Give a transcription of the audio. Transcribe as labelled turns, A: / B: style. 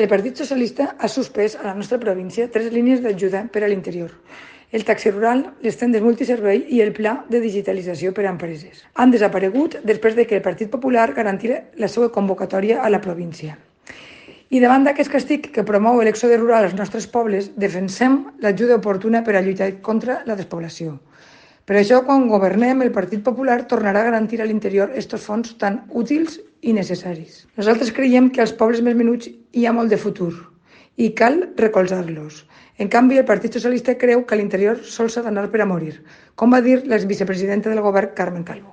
A: El Partit Socialista ha suspès a la nostra província 3 línies d'ajuda per a l'interior: el taxi rural, les tendes multiservei i el pla de digitalització per a empreses. Han desaparegut després de que el Partit Popular garantira la seva convocatòria a la província. I davant d'aquest castig que promou l'èxode rural als nostres pobles, defensem l'ajuda oportuna per a lluitar contra la despoblació. Per això, quan governem, el Partit Popular tornarà a garantir a l'interior aquests fons tan útils i necessaris. Nosaltres creiem que als pobles més menuts hi ha molt de futur i cal recolzar-los. En canvi, el Partit Socialista creu que a l'interior sols s'ha d'anar per a morir, com va dir l'exvicepresidenta del govern Carmen Calvo.